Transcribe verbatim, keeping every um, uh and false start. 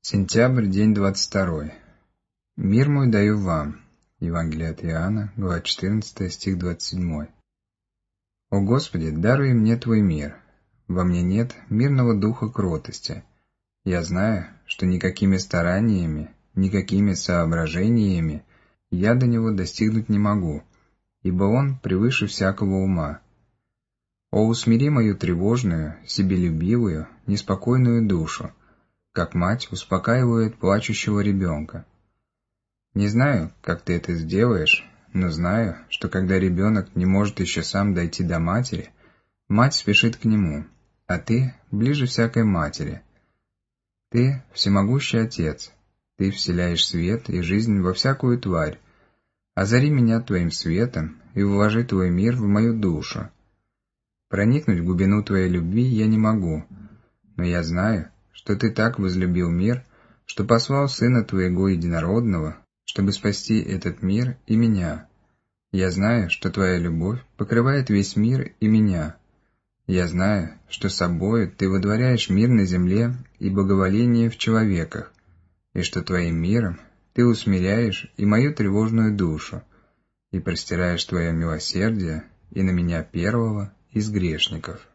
Сентябрь, день двадцать второй. Мир мой даю вам. Евангелие от Иоанна, глава четырнадцатая, стих двадцать семь. О Господи, даруй мне Твой мир. Во мне нет мирного духа кротости. Я знаю, что никакими стараниями, никакими соображениями я до него достигнуть не могу, ибо он превыше всякого ума. О, усмири мою тревожную, себелюбивую, неспокойную душу, как мать успокаивает плачущего ребенка. Не знаю, как ты это сделаешь, но знаю, что когда ребенок не может еще сам дойти до матери, мать спешит к нему, а ты ближе всякой матери. Ты всемогущий Отец, ты вселяешь свет и жизнь во всякую тварь. Озари меня Твоим светом и вложи Твой мир в мою душу. Проникнуть в глубину Твоей любви я не могу, но я знаю, что Ты так возлюбил мир, что послал Сына Твоего Единородного, чтобы спасти этот мир и меня. Я знаю, что Твоя любовь покрывает весь мир и меня. Я знаю, что собою Ты водворяешь мир на земле и благоволение в человеках, и что Твоим миром Ты усмиряешь и мою тревожную душу, и простираешь Твое милосердие и на меня первого из грешников.